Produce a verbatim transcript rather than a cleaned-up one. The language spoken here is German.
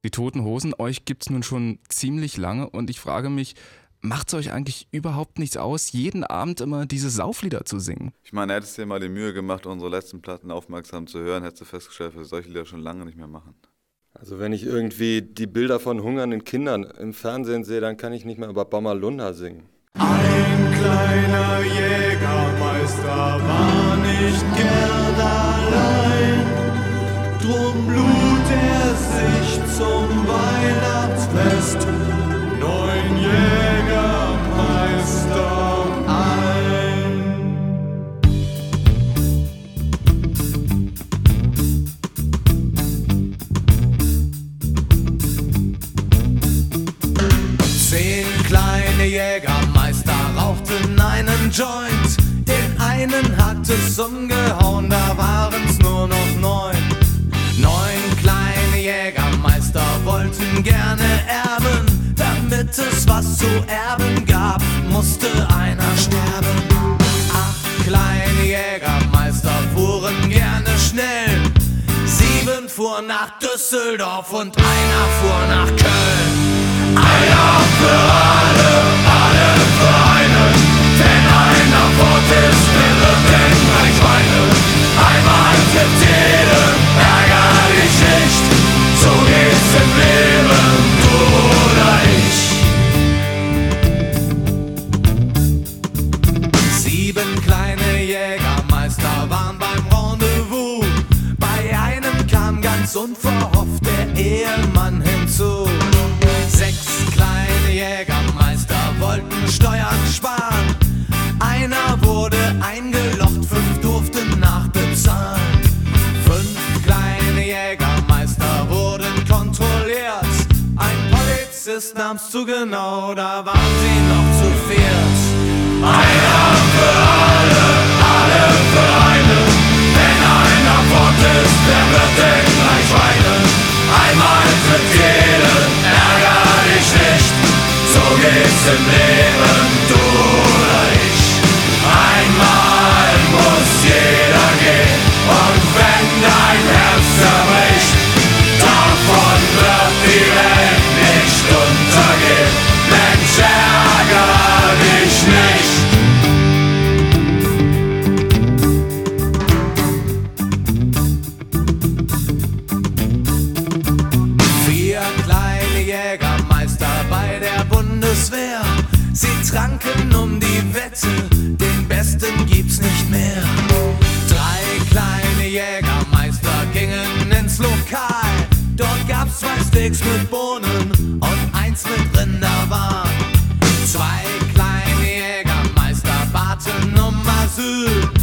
Die Toten Hosen, euch gibt's nun schon ziemlich lange und ich frage mich, macht's euch eigentlich überhaupt nichts aus, jeden Abend immer diese Sauflieder zu singen? Ich meine, hättest du dir mal die Mühe gemacht, unsere letzten Platten aufmerksam zu hören, hättest du festgestellt, dass wir solche Lieder schon lange nicht mehr machen. Also wenn ich irgendwie die Bilder von hungernden Kindern im Fernsehen sehe, dann kann ich nicht mehr über Bommerlunder singen. Ein kleiner Jägermeister war nicht gern allein, drum lud er sich zum Weihnachtsfest neun Jägermeister ein. Zehn kleine Jägermeister rauchten einen Joint, den einen hat es umgehauen, da waren's nur noch neun. Neun kleine Jägermeister wollten gerne erben, damit es was zu erben gab, musste einer sterben. Acht kleine Jägermeister fuhren gerne schnell, sieben fuhren nach Düsseldorf und einer fuhr nach Köln. Einer für alle, alle für einen, wenn einer fort ist, der wird den gleich weinen. Einmal trifft jeden, ärger dich nicht, so geht's im Leben, du oder ich. Sieben kleine Jägermeister waren beim Rendezvous, bei einem kam ganz unverhofft der Ehemann hinzu. Sechs kleine Jägermeister wollten Steuern sparen, einer wurde eingelocht, fünf durften nachbezahlen. Fünf kleine Jägermeister wurden kontrolliert, ein Polizist nahm's zu genau, da waren sie noch zu viert. Einer für alle, alle für einen, wenn einer fort ist, der wird den gleich weinen. Einmal trifft jeden, ärger dich nicht, so geht's im Leben, du oder ich. Einmal muss jeder gehen, und wenn dein Herz zerbricht, davon wird die Welt nicht untergehen. Mensch, ärger dich nicht. Vier kleine Jägermeister bei der Bundeswehr, sie tranken um die Wette, den Besten gibt's nicht mehr. Drei kleine Jägermeister gingen ins Lokal, dort gab's zwei Steaks mit Bohnen und eins mit Rinderwahn. Zwei kleine Jägermeister baten um Asyl,